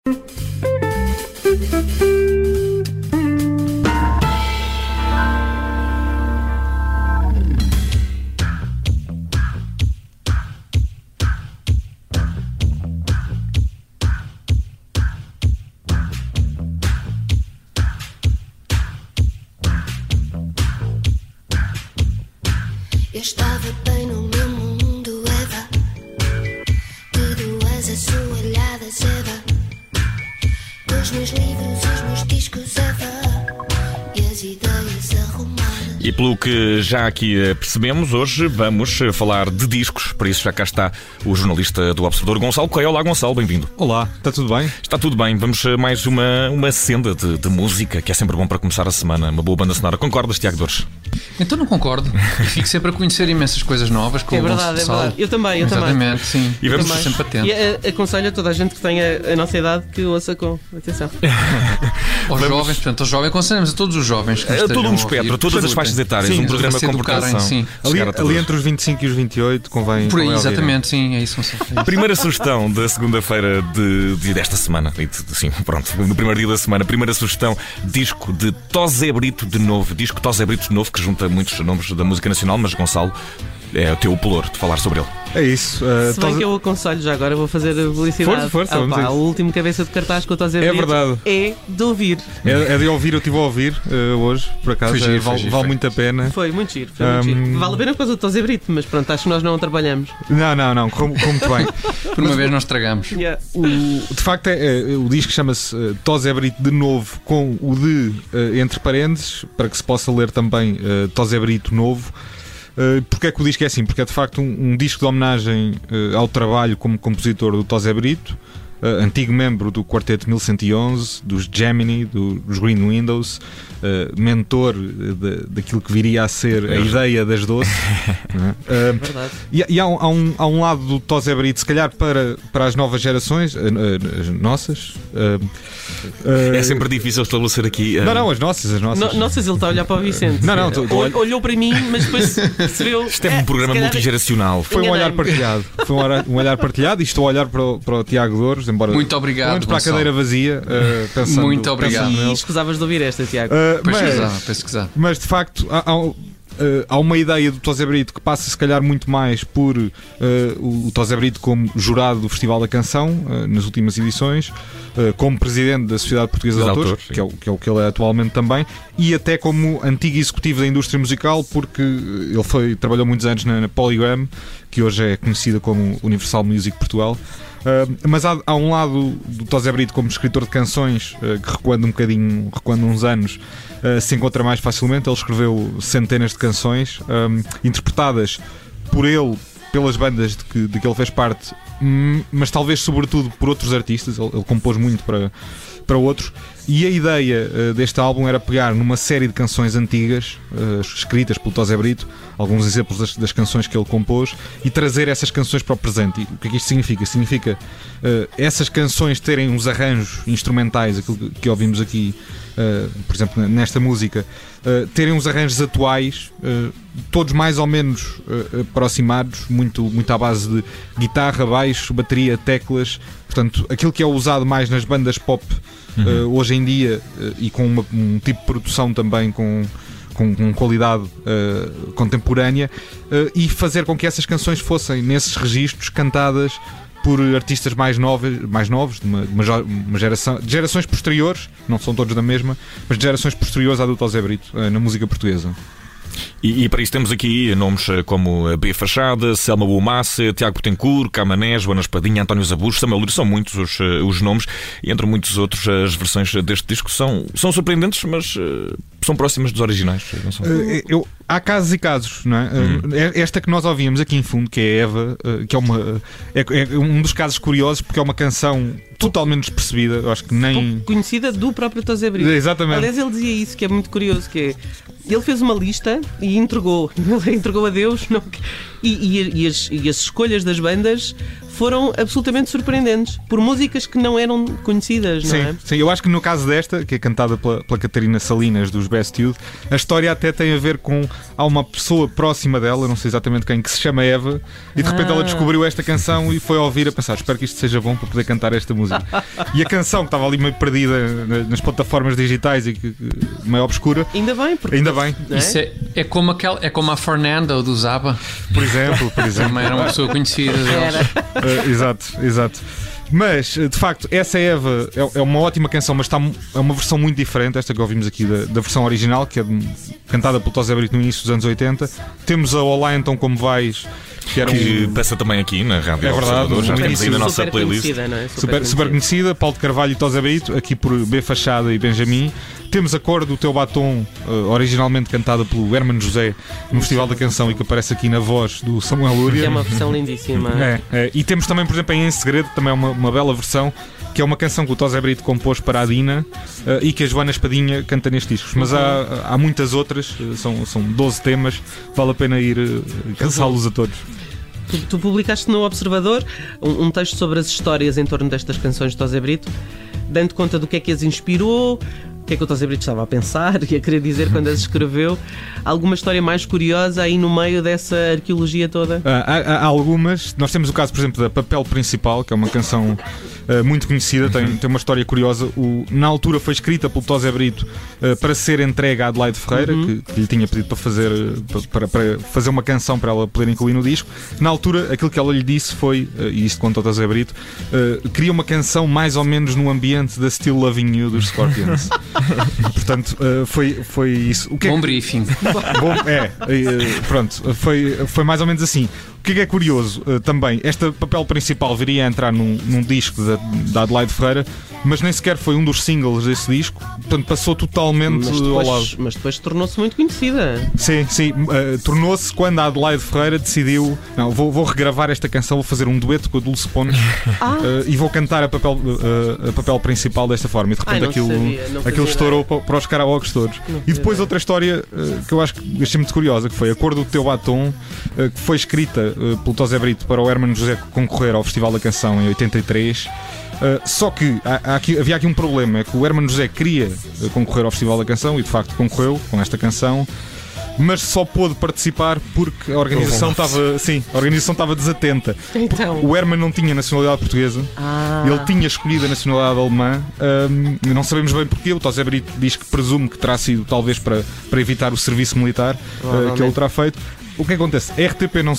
Eu estava bem no meu mundo, Eva. Tudo és a sua olhada, Eva. Os meus livros, os meus discos, Eva. E as ideias arrumadas. E pelo que já aqui percebemos, hoje vamos falar de discos. Por isso já cá está o jornalista do Observador, Gonçalo Correia. Olá, Gonçalo, bem-vindo. Olá, está tudo bem? Está tudo bem. Vamos a mais uma senda de música, que é sempre bom para começar a semana. Uma boa banda sonora. Concordas, Tiago Dores? Então não concordo. Fico sempre a conhecer imensas coisas novas com É o verdade, Gonçalo. é verdade. Eu também. Exatamente, sim. E vamos sempre atento. E aconselho a toda a gente que tenha a nossa idade que ouça com atenção. Aos jovens, portanto, aos jovens, aconselhamos a todos os jovens que nos Todo estejam um a ouvir. espectro, todas as faixas etárias, Sim, um programa para se com educarem, proteção. sim. Ali entre os 25 e os 28 convém. Por aí, convém ouvir. exatamente, sim, é isso. Primeira sugestão da segunda-feira desta semana. Sim, pronto, no primeiro dia da semana. Primeira sugestão, disco de Tosé Brito de novo. Disco Tosé Brito de novo, que junta muitos nomes da música nacional, mas Gonçalo, é o teu pelouro de falar sobre ele. É isso. Se bem que eu aconselho já agora, vou fazer a publicidade. Força, vamos a isso. O último cabeça de cartaz que eu estou a dizer É verdade. é de ouvir. É de ouvir, eu estive a ouvir hoje, por acaso. Foi giro, foi vale giro, vale foi. muito a pena. Foi muito giro. Vale a pena por causa do Tosé Brito, mas pronto, acho que nós não trabalhamos. Não, correu muito bem. Por uma vez nós estragamos. Yeah. De facto, o disco chama-se Tosé Brito de novo, com o de entre parênteses, para que se possa ler também Tosé Brito novo. Porque é que o disco é assim? Porque é de facto um disco de homenagem ao trabalho como compositor do Tosé Brito, antigo membro do Quarteto 1111, dos Gemini, dos Green Windows, mentor daquilo que viria a ser a ideia das doces. Verdade. E há um lado do Tosé Brito, se calhar para as novas gerações, as nossas. É sempre difícil estabelecer aqui. Não, as nossas. Nossas, ele está a olhar para o Vicente. Não, Olhou para mim, mas depois percebeu. Isto é um programa multigeracional. Foi um olhar partilhado. Um olhar partilhado e estou a olhar para o Tiago Dores, embora. Muito obrigado, pelo menos para a Gonçalo. cadeira vazia, pensando. Muito obrigado. pensando E nele. escusavas de ouvir esta, Tiago. Pesquisar. Mas de facto há uma ideia do Tosé Brito que passa se calhar muito mais por o Tosé Brito como jurado do Festival da Canção nas últimas edições, como presidente da Sociedade Portuguesa de Autores, que é o que ele é atualmente também, e até como antigo executivo da indústria musical, porque ele trabalhou muitos anos na Polygram, que hoje é conhecida como Universal Music Portugal. Mas há um lado do Tosé Brito como escritor de canções que recuando uns anos, se encontra mais facilmente. Ele escreveu centenas de canções interpretadas por ele, pelas bandas de que ele fez parte, mas talvez sobretudo por outros artistas. Ele compôs muito para outros. E a ideia deste álbum era pegar numa série de canções antigas escritas pelo Tosé Brito, alguns exemplos das canções que ele compôs, e trazer essas canções para o presente. E o que é que isto significa? Significa essas canções terem uns arranjos instrumentais, aquilo que ouvimos aqui, por exemplo, nesta música, terem uns arranjos atuais, todos mais ou menos aproximados, muito à base de guitarra, baixo, bateria, teclas. Portanto, aquilo que é usado mais nas bandas pop hoje em dia, e com um tipo de produção também com qualidade contemporânea, e fazer com que essas canções fossem, nesses registros, cantadas por artistas mais novos, de uma geração, de gerações posteriores, não são todos da mesma, mas de gerações posteriores à do Tosé Brito, na música portuguesa. E para isso temos aqui nomes como B. Fachada, Selma Bumaça, Tiago Betancourt, Camané, Joana Espadinha, António Zabujo, Samuel Louro. São muitos os nomes, e entre muitos outros as versões deste disco são surpreendentes, mas são próximas dos originais. Não são? Há casos e casos, não é? Esta que nós ouvimos aqui em fundo, que é Eva, que é um dos casos curiosos, porque é uma canção totalmente despercebida. Eu acho que nem pouco conhecida do próprio Tosé Brito. Exatamente. Aliás, ele dizia isso, que é muito curioso, que é, ele fez uma lista e entregou a Deus, não, e as escolhas das bandas foram absolutamente surpreendentes por músicas que não eram conhecidas, não é? Sim, eu acho que no caso desta, que é cantada pela Catarina Salinas dos Best Youth, a história até tem a ver com há uma pessoa próxima dela, não sei exatamente quem, que se chama Eva, e de repente ela descobriu esta canção e foi ouvir a pensar, espero que isto seja bom para poder cantar esta música. E a canção que estava ali meio perdida nas plataformas digitais e meio obscura. Ainda bem, porque Ainda bem. não é? Isso é como a Fernanda do Zaba. Por exemplo. Também era uma pessoa conhecida deles. Exato. Mas, de facto, essa Eva é uma ótima canção, mas é uma versão muito diferente, esta que ouvimos aqui da versão original, que é cantada pelo Tosé Brito no início dos anos 80. Temos a Olá Então Como Vais, que passa também aqui na Rádio Observador, já temos aí na nossa playlist. Conhecida, não é? Super conhecida, Paulo de Carvalho e Tosé Brito, aqui por B Fachada e Benjamin. Temos a Cor do Teu Batom, originalmente cantada pelo Hermano José no Festival da Canção e que aparece aqui na voz do Samuel Lúria. Que é uma versão lindíssima. E temos também, por exemplo, Em Segredo, também é uma bela versão, que é uma canção que o Tosé Brito compôs para a Dina e que a Joana Espadinha canta nestes discos. Mas há muitas outras, são 12 temas, vale a pena ir cansá-los a todos. Tu publicaste no Observador um texto sobre as histórias em torno destas canções de Tosé Brito, dando conta do que é que as inspirou, o que é que o Tosé Brito estava a pensar e a querer dizer quando as escreveu. Alguma história mais curiosa aí no meio dessa arqueologia toda? Há algumas. Nós temos o caso, por exemplo, da Papel Principal, que é uma canção muito conhecida, tem uma história curiosa. Na altura foi escrita pelo Tosé Brito para ser entregue a Adelaide Ferreira, que lhe tinha pedido para fazer uma canção para ela poder incluir no disco. Na altura, aquilo que ela lhe disse foi, e isto conta o Tosé Brito, queria uma canção mais ou menos no ambiente da Still Loving You dos Scorpions. Portanto, foi isso. Bom briefing. Pronto, foi mais ou menos assim. O que é curioso também, esta Papel Principal viria a entrar num disco da Adelaide Ferreira, mas nem sequer foi um dos singles desse disco, portanto passou totalmente ao lado. Mas depois tornou-se muito conhecida. Sim, tornou-se quando a Adelaide Ferreira decidiu, não, vou regravar esta canção, vou fazer um dueto com a Dulce Pontes e vou cantar a papel Principal desta forma. E de repente aquilo estourou para os karaokes todos. E depois outra história que eu acho que achei muito curiosa, que foi A Cor do Teu Batom, que foi escrita pelo Tosé Brito para o Hermano José concorrer ao Festival da Canção em 83. Só que havia aqui um problema, é que o Hermano José queria concorrer ao Festival da Canção e de facto concorreu com esta canção, mas só pôde participar porque a organização estava desatenta. Então. O Herman não tinha nacionalidade portuguesa, ele tinha escolhido a nacionalidade alemã, não sabemos bem porquê. O Tosé Brito diz que presume que terá sido talvez para evitar o serviço militar que ele terá feito. O que acontece? A RTP não se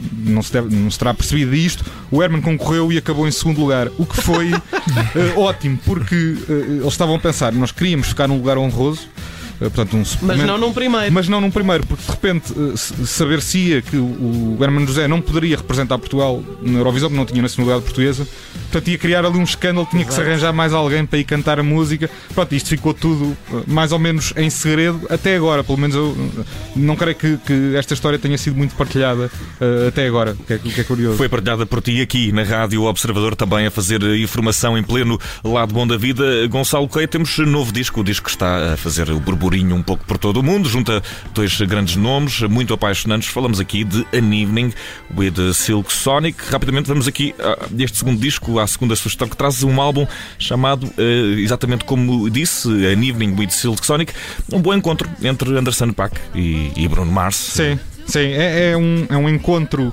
terá percebido disto. O Herman concorreu e acabou em segundo lugar, o que foi ótimo, porque eles estavam a pensar, nós queríamos ficar num lugar honroso, portanto, mas não num primeiro. Porque de repente saber-se-ia que o Hermano José não poderia representar Portugal na Eurovisão, porque não tinha nacionalidade portuguesa, portanto ia criar ali um escândalo, tinha que se arranjar mais alguém para ir cantar a música. Pronto, isto ficou tudo mais ou menos em segredo até agora, pelo menos eu não creio que esta história tenha sido muito partilhada até agora, o que é curioso. Foi partilhada por ti aqui na Rádio Observador, também a fazer informação em pleno lado bom da vida. Gonçalo Correia, temos novo disco, o disco que está a fazer o burburinho um pouco por todo o mundo, junta dois grandes nomes muito apaixonantes. Falamos aqui de An Evening with Silk Sonic. Rapidamente vamos aqui a este segundo disco, à segunda sugestão, que traz um álbum chamado, exatamente como disse, An Evening with Silk Sonic. Um bom encontro entre Anderson .Paak e Bruno Mars. Sim, é um encontro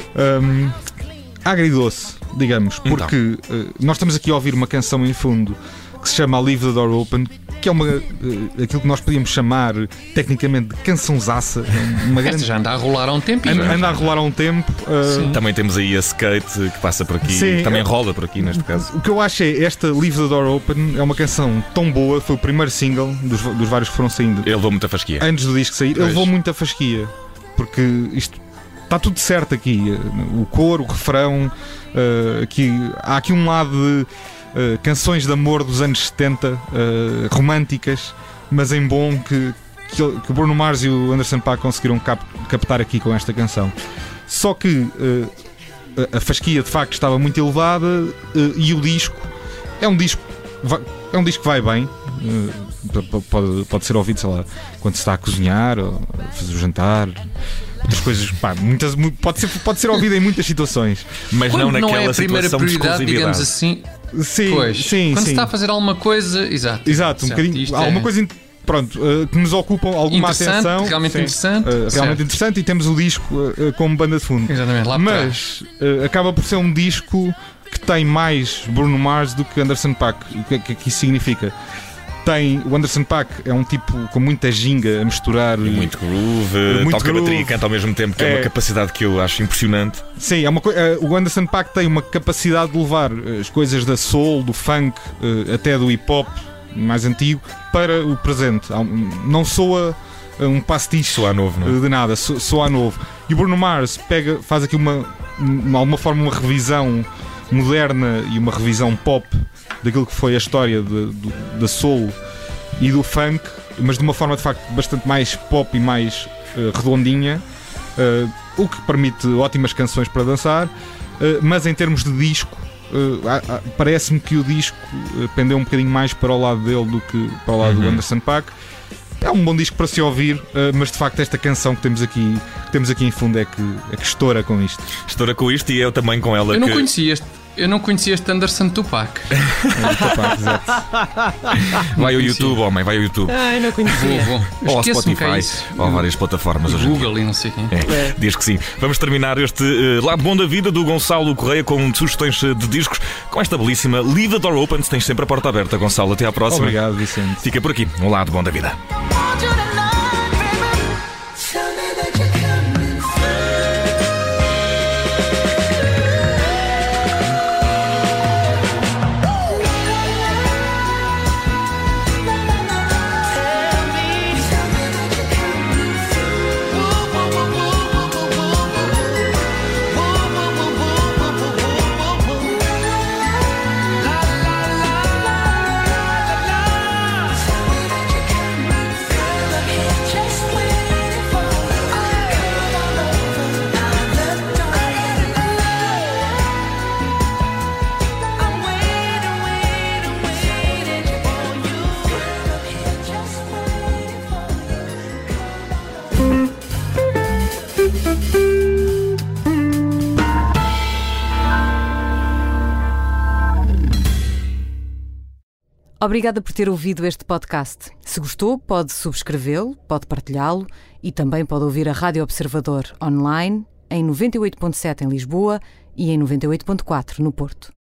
agridoce, digamos, porque nós estamos aqui a ouvir uma canção em fundo que se chama Leave the Door Open, que é aquilo que nós podíamos chamar tecnicamente de cançãozaça. Esta já anda a rolar há um tempo. Anda a rolar há um tempo. Também temos aí a Skate que passa por aqui, que também rola por aqui neste caso. O que eu acho é esta Leave the Door Open é uma canção tão boa, foi o primeiro single dos vários que foram saindo. Ele levou muita fasquia. Antes do disco sair, ele levou muita fasquia, porque isto está tudo certo aqui. O coro, o refrão, há aqui um lado de canções de amor dos anos 70, românticas, mas em bom, que o Bruno Mars e o Anderson .Paak conseguiram captar aqui com esta canção. Só que a fasquia de facto estava muito elevada, e o disco é um disco que vai bem, pode ser ouvido, sei lá, quando se está a cozinhar ou a fazer o jantar. outras coisas, pá, pode ser ouvida em muitas situações. Mas Quando não naquela não é a primeira situação de prioridade, digamos exclusividade. assim. Sim, Pois. sim, Quando se sim. está a fazer alguma coisa, exato. Exato, um Certo, bocadinho. isto Alguma é coisa que nos ocupa alguma interessante, atenção. realmente Sim. interessante. Realmente Certo. interessante, e temos o disco como banda de fundo. Exatamente, lá para trás. Mas acaba por ser um disco que tem mais Bruno Mars do que Anderson .Paak. O que é que isso significa? O Anderson .Paak é um tipo com muita ginga a misturar. E muito groove, Muito toca groove. bateria e canta ao mesmo tempo, que é uma capacidade que eu acho impressionante. Sim, o Anderson .Paak tem uma capacidade de levar as coisas da soul, do funk, até do hip hop mais antigo para o presente. Não soa um pastiche Soa novo, não é? de nada, soa novo. E o Bruno Mars faz aqui de alguma forma uma revisão moderna e uma revisão pop daquilo que foi a história da soul e do funk, mas de uma forma de facto bastante mais pop e mais redondinha, o que permite ótimas canções para dançar, mas em termos de disco, parece-me que o disco pendeu um bocadinho mais para o lado dele do que para o lado do Anderson .Paak. É um bom disco para se ouvir, mas de facto esta canção que temos aqui em fundo é que estoura com isto. Estoura com isto, e eu também com ela. Eu não conhecia este Anderson .Paak. Vai ao YouTube, homem, vai ao YouTube. Ai, não conhecia. Vou. Ou ao Esqueço-me que é Spotify, isso. ou a várias plataformas hoje em dia. Google e não sei quem. Diz que sim. Vamos terminar este lado bom da vida do Gonçalo Correia com sugestões de discos, com esta belíssima Leave the Door Open. Tens sempre a porta aberta, Gonçalo. Até à próxima. Obrigado, Vicente. Fica por aqui, um lado bom da vida. Obrigada por ter ouvido este podcast. Se gostou, pode subscrevê-lo, pode partilhá-lo e também pode ouvir a Rádio Observador online em 98.7 em Lisboa e em 98.4 no Porto.